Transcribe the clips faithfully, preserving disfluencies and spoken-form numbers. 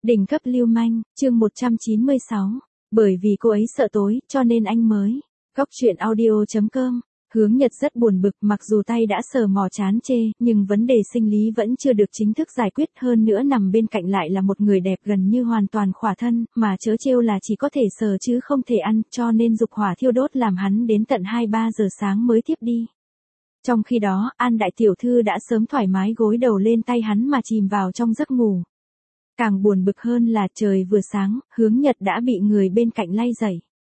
Đỉnh cấp lưu manh, chương một trăm chín mươi sáu. Bởi vì cô ấy sợ tối, cho nên anh mới. Góc truyện audio chấm com. Hướng Nhật rất buồn bực, mặc dù tay đã sờ mò chán chê, nhưng vấn đề sinh lý vẫn chưa được chính thức giải quyết, hơn nữa nằm bên cạnh lại là một người đẹp gần như hoàn toàn khỏa thân, mà chớ trêu là chỉ có thể sờ chứ không thể ăn, cho nên dục hỏa thiêu đốt làm hắn đến tận hai ba giờ sáng mới tiếp đi. Trong khi đó, An đại tiểu thư đã sớm thoải mái gối đầu lên tay hắn mà chìm vào trong giấc ngủ. Càng buồn bực hơn là trời vừa sáng, Hướng Nhật đã bị người bên cạnh lay dậy.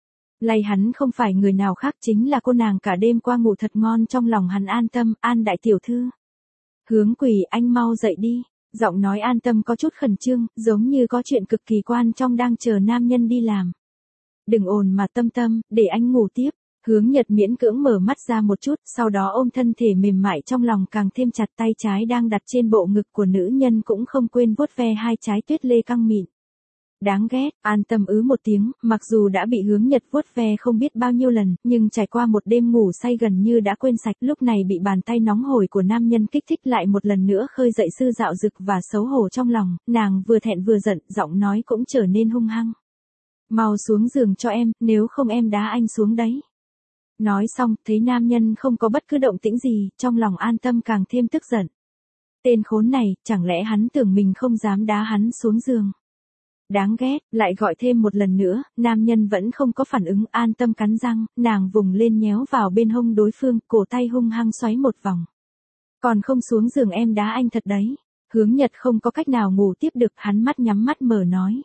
Lay hắn không phải người nào khác, chính là cô nàng cả đêm qua ngủ thật ngon, trong lòng hắn an tâm. An đại tiểu thư. Hướng Quỳ, anh mau dậy đi. Giọng nói An Tâm có chút khẩn trương, giống như có chuyện cực kỳ quan trọng đang chờ nam nhân đi làm. Đừng ồn mà Tâm Tâm, để anh ngủ tiếp. Hướng Nhật miễn cưỡng mở mắt ra một chút, sau đó ôm thân thể mềm mại trong lòng càng thêm chặt, tay trái đang đặt trên bộ ngực của nữ nhân cũng không quên vuốt ve hai trái tuyết lê căng mịn. Đáng ghét. An Tâm ứ một tiếng, mặc dù đã bị Hướng Nhật vuốt ve không biết bao nhiêu lần, nhưng trải qua một đêm ngủ say gần như đã quên sạch, lúc này bị bàn tay nóng hổi của nam nhân kích thích lại một lần nữa khơi dậy sư dạo dực và xấu hổ trong lòng, nàng vừa thẹn vừa giận, giọng nói cũng trở nên hung hăng. Mau xuống giường cho em, nếu không em đá anh xuống đấy. Nói xong, thấy nam nhân không có bất cứ động tĩnh gì, trong lòng An Tâm càng thêm tức giận. Tên khốn này, chẳng lẽ hắn tưởng mình không dám đá hắn xuống giường. Đáng ghét, lại gọi thêm một lần nữa, nam nhân vẫn không có phản ứng. An Tâm cắn răng, nàng vùng lên nhéo vào bên hông đối phương, cổ tay hung hăng xoáy một vòng. Còn không xuống giường em đá anh thật đấy. Hướng Nhật không có cách nào ngủ tiếp được, hắn mắt nhắm mắt mở nói.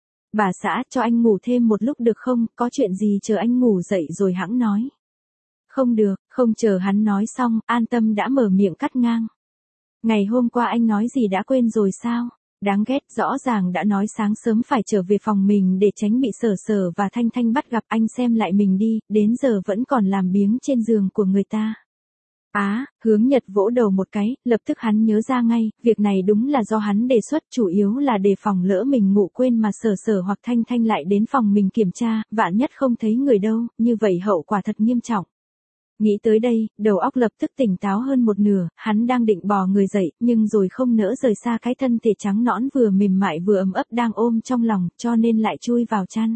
Bà xã, cho anh ngủ thêm một lúc được không, có chuyện gì chờ anh ngủ dậy rồi hẵng nói. Không được, không chờ hắn nói xong, An Tâm đã mở miệng cắt ngang. Ngày hôm qua anh nói gì đã quên rồi sao? Đáng ghét, rõ ràng đã nói sáng sớm phải trở về phòng mình để tránh bị Sở Sở và Thanh Thanh bắt gặp, anh xem lại mình đi, đến giờ vẫn còn làm biếng trên giường của người ta. Á, à, Hướng Nhật vỗ đầu một cái, lập tức hắn nhớ ra ngay, việc này đúng là do hắn đề xuất, chủ yếu là đề phòng lỡ mình ngủ quên mà Sở Sở hoặc Thanh Thanh lại đến phòng mình kiểm tra, vạn nhất không thấy người đâu, như vậy hậu quả thật nghiêm trọng. Nghĩ tới đây, đầu óc lập tức tỉnh táo hơn một nửa, hắn đang định bò người dậy, nhưng rồi không nỡ rời xa cái thân thể trắng nõn vừa mềm mại vừa ấm ấp đang ôm trong lòng, cho nên lại chui vào chăn.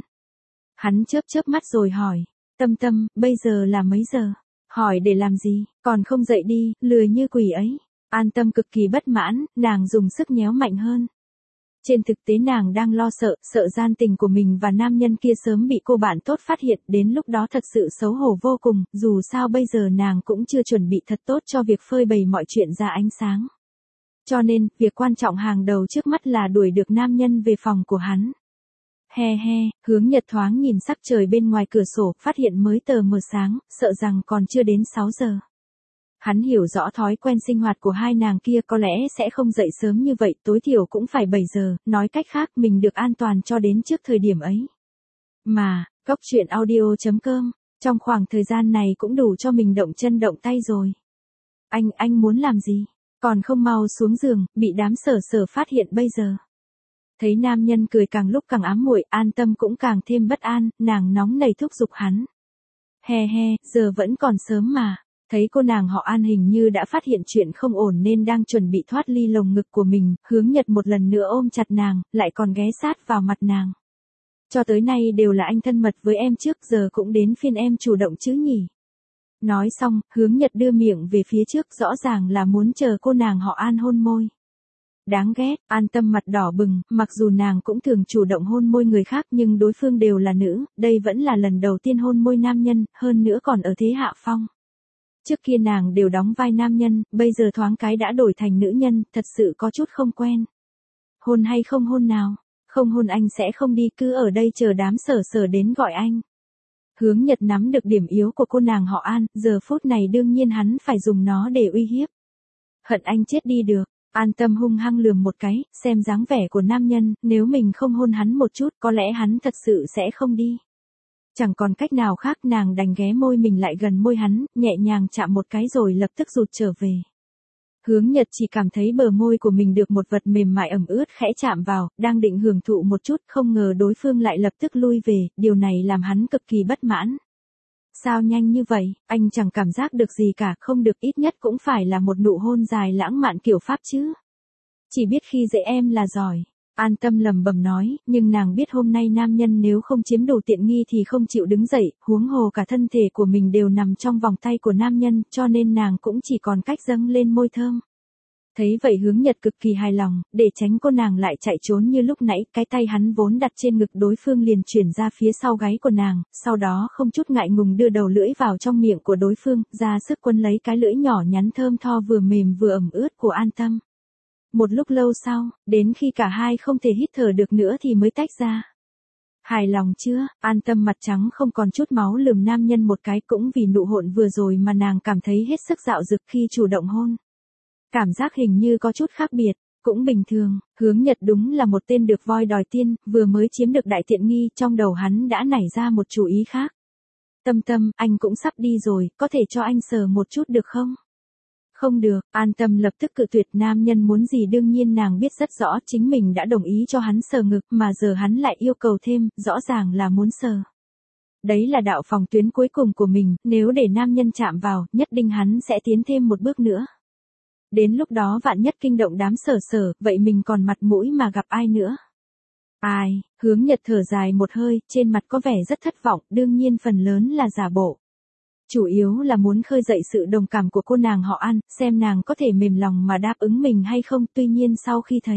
Hắn chớp chớp mắt rồi hỏi, Tâm Tâm, bây giờ là mấy giờ? Hỏi để làm gì, còn không dậy đi, lười như quỷ ấy. An Tâm cực kỳ bất mãn, nàng dùng sức nhéo mạnh hơn. Trên thực tế nàng đang lo sợ, sợ gian tình của mình và nam nhân kia sớm bị cô bạn tốt phát hiện, đến lúc đó thật sự xấu hổ vô cùng, dù sao bây giờ nàng cũng chưa chuẩn bị thật tốt cho việc phơi bày mọi chuyện ra ánh sáng. Cho nên, việc quan trọng hàng đầu trước mắt là đuổi được nam nhân về phòng của hắn. He he, Hướng Nhật thoáng nhìn sắc trời bên ngoài cửa sổ, phát hiện mới tờ mờ sáng, sợ rằng còn chưa đến sáu giờ. Hắn hiểu rõ thói quen sinh hoạt của hai nàng kia, có lẽ sẽ không dậy sớm như vậy, tối thiểu cũng phải bảy giờ, nói cách khác mình được an toàn cho đến trước thời điểm ấy. Mà, góc truyện audio chấm com, trong khoảng thời gian này cũng đủ cho mình động chân động tay rồi. Anh, anh muốn làm gì? Còn không mau xuống giường, bị đám Sở Sở phát hiện bây giờ. Thấy nam nhân cười càng lúc càng ám muội, An Tâm cũng càng thêm bất an, nàng nóng nảy thúc giục hắn. He he, giờ vẫn còn sớm mà. Thấy cô nàng họ An hình như đã phát hiện chuyện không ổn nên đang chuẩn bị thoát ly lồng ngực của mình, Hướng Nhật một lần nữa ôm chặt nàng, lại còn ghé sát vào mặt nàng. Cho tới nay đều là anh thân mật với em trước, giờ cũng đến phiên em chủ động chứ nhỉ. Nói xong, Hướng Nhật đưa miệng về phía trước, rõ ràng là muốn chờ cô nàng họ An hôn môi. Đáng ghét, An Tâm mặt đỏ bừng, mặc dù nàng cũng thường chủ động hôn môi người khác nhưng đối phương đều là nữ, đây vẫn là lần đầu tiên hôn môi nam nhân, hơn nữa còn ở thế hạ phong. Trước kia nàng đều đóng vai nam nhân, bây giờ thoáng cái đã đổi thành nữ nhân, thật sự có chút không quen. Hôn hay không hôn nào? Không hôn anh sẽ không đi, cứ ở đây chờ đám Sở Sở đến gọi anh. Hướng Nhật nắm được điểm yếu của cô nàng họ An, giờ phút này đương nhiên hắn phải dùng nó để uy hiếp. Hận anh chết đi được. An Tâm hung hăng lườm một cái, xem dáng vẻ của nam nhân, nếu mình không hôn hắn một chút, có lẽ hắn thật sự sẽ không đi. Chẳng còn cách nào khác, nàng đành ghé môi mình lại gần môi hắn, nhẹ nhàng chạm một cái rồi lập tức rụt trở về. Hướng Nhật chỉ cảm thấy bờ môi của mình được một vật mềm mại ẩm ướt khẽ chạm vào, đang định hưởng thụ một chút, không ngờ đối phương lại lập tức lui về, điều này làm hắn cực kỳ bất mãn. Sao nhanh như vậy, anh chẳng cảm giác được gì cả, không được ít nhất cũng phải là một nụ hôn dài lãng mạn kiểu Pháp chứ. Chỉ biết khi dễ em là giỏi. An Tâm lẩm bẩm nói, nhưng nàng biết hôm nay nam nhân nếu không chiếm đủ tiện nghi thì không chịu đứng dậy, huống hồ cả thân thể của mình đều nằm trong vòng tay của nam nhân, cho nên nàng cũng chỉ còn cách dâng lên môi thơm. Thấy vậy Hướng Nhật cực kỳ hài lòng, để tránh cô nàng lại chạy trốn như lúc nãy, cái tay hắn vốn đặt trên ngực đối phương liền chuyển ra phía sau gáy của nàng, sau đó không chút ngại ngùng đưa đầu lưỡi vào trong miệng của đối phương, ra sức quấn lấy cái lưỡi nhỏ nhắn thơm tho vừa mềm vừa ẩm ướt của An Tâm. Một lúc lâu sau, đến khi cả hai không thể hít thở được nữa thì mới tách ra. Hài lòng chưa? An Tâm mặt trắng không còn chút máu lườm nam nhân một cái, cũng vì nụ hôn vừa rồi mà nàng cảm thấy hết sức dạo dực khi chủ động hôn. Cảm giác hình như có chút khác biệt, cũng bình thường, Hướng Nhật đúng là một tên được voi đòi tiên, vừa mới chiếm được đại tiện nghi, trong đầu hắn đã nảy ra một chủ ý khác. Tâm Tâm, anh cũng sắp đi rồi, có thể cho anh sờ một chút được không? Không được, An Tâm lập tức cự tuyệt, nam nhân muốn gì đương nhiên nàng biết rất rõ, chính mình đã đồng ý cho hắn sờ ngực, mà giờ hắn lại yêu cầu thêm, rõ ràng là muốn sờ. Đấy là đạo phòng tuyến cuối cùng của mình, nếu để nam nhân chạm vào, nhất định hắn sẽ tiến thêm một bước nữa. Đến lúc đó vạn nhất kinh động đám Sở Sở, vậy mình còn mặt mũi mà gặp ai nữa? Ai, Hướng Nhật thở dài một hơi, trên mặt có vẻ rất thất vọng, đương nhiên phần lớn là giả bộ. Chủ yếu là muốn khơi dậy sự đồng cảm của cô nàng họ An, xem nàng có thể mềm lòng mà đáp ứng mình hay không, tuy nhiên sau khi thấy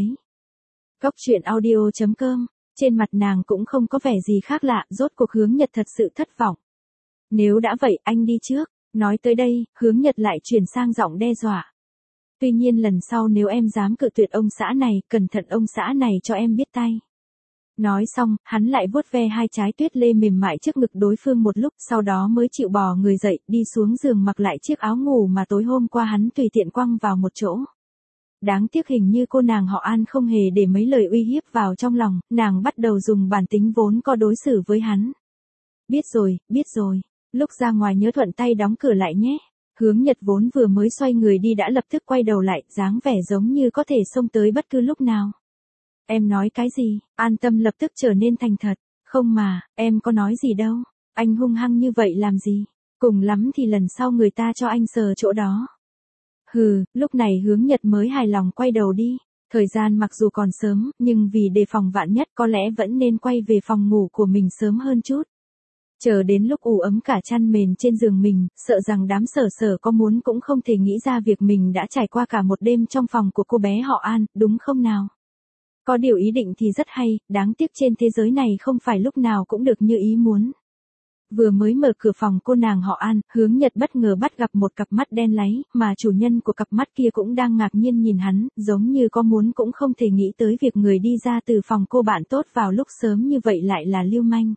Góc truyện audio chấm com, trên mặt nàng cũng không có vẻ gì khác lạ, rốt cuộc Hướng Nhật thật sự thất vọng. Nếu đã vậy, anh đi trước, nói tới đây, Hướng Nhật lại chuyển sang giọng đe dọa. Tuy nhiên lần sau nếu em dám cự tuyệt ông xã này, cẩn thận ông xã này cho em biết tay. Nói xong, hắn lại vuốt ve hai trái tuyết lê mềm mại trước ngực đối phương một lúc, sau đó mới chịu bò người dậy, đi xuống giường mặc lại chiếc áo ngủ mà tối hôm qua hắn tùy tiện quăng vào một chỗ. Đáng tiếc hình như cô nàng họ An không hề để mấy lời uy hiếp vào trong lòng, nàng bắt đầu dùng bản tính vốn có đối xử với hắn. Biết rồi, biết rồi, lúc ra ngoài nhớ thuận tay đóng cửa lại nhé. Hướng Nhật vốn vừa mới xoay người đi đã lập tức quay đầu lại, dáng vẻ giống như có thể xông tới bất cứ lúc nào. Em nói cái gì? An Tâm lập tức trở nên thành thật. Không mà, em có nói gì đâu. Anh hung hăng như vậy làm gì? Cùng lắm thì lần sau người ta cho anh sờ chỗ đó. Hừ, lúc này Hướng Nhật mới hài lòng quay đầu đi. Thời gian mặc dù còn sớm, nhưng vì đề phòng vạn nhất có lẽ vẫn nên quay về phòng ngủ của mình sớm hơn chút. Chờ đến lúc ủ ấm cả chăn mền trên giường mình, sợ rằng đám Sở Sở có muốn cũng không thể nghĩ ra việc mình đã trải qua cả một đêm trong phòng của cô bé họ An, đúng không nào? Có điều ý định thì rất hay, đáng tiếc trên thế giới này không phải lúc nào cũng được như ý muốn. Vừa mới mở cửa phòng cô nàng họ An, Hướng Nhật bất ngờ bắt gặp một cặp mắt đen láy, mà chủ nhân của cặp mắt kia cũng đang ngạc nhiên nhìn hắn, giống như có muốn cũng không thể nghĩ tới việc người đi ra từ phòng cô bạn tốt vào lúc sớm như vậy lại là lưu manh.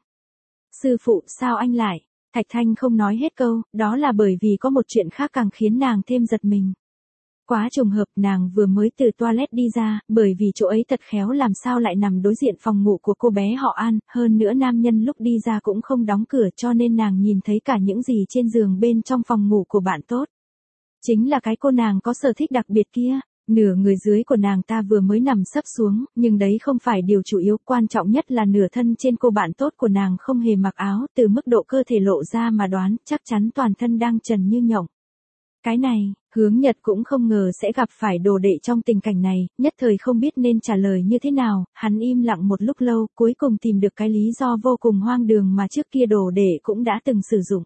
Sư phụ, sao anh lại? Thạch Thanh không nói hết câu, đó là bởi vì có một chuyện khác càng khiến nàng thêm giật mình. Quá trùng hợp, nàng vừa mới từ toilet đi ra, bởi vì chỗ ấy thật khéo làm sao lại nằm đối diện phòng ngủ của cô bé họ An, hơn nữa nam nhân lúc đi ra cũng không đóng cửa cho nên nàng nhìn thấy cả những gì trên giường bên trong phòng ngủ của bạn tốt. Chính là cái cô nàng có sở thích đặc biệt kia. Nửa người dưới của nàng ta vừa mới nằm sấp xuống, nhưng đấy không phải điều chủ yếu, quan trọng nhất là nửa thân trên cô bạn tốt của nàng không hề mặc áo, từ mức độ cơ thể lộ ra mà đoán, chắc chắn toàn thân đang trần như nhộng. Cái này, Hướng Nhật cũng không ngờ sẽ gặp phải đồ đệ trong tình cảnh này, nhất thời không biết nên trả lời như thế nào, hắn im lặng một lúc lâu, cuối cùng tìm được cái lý do vô cùng hoang đường mà trước kia đồ đệ cũng đã từng sử dụng.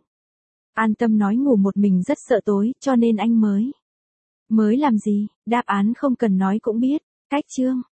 An Tâm nói ngủ một mình rất sợ tối, cho nên anh mới. Mới làm gì, đáp án không cần nói cũng biết, cách chương.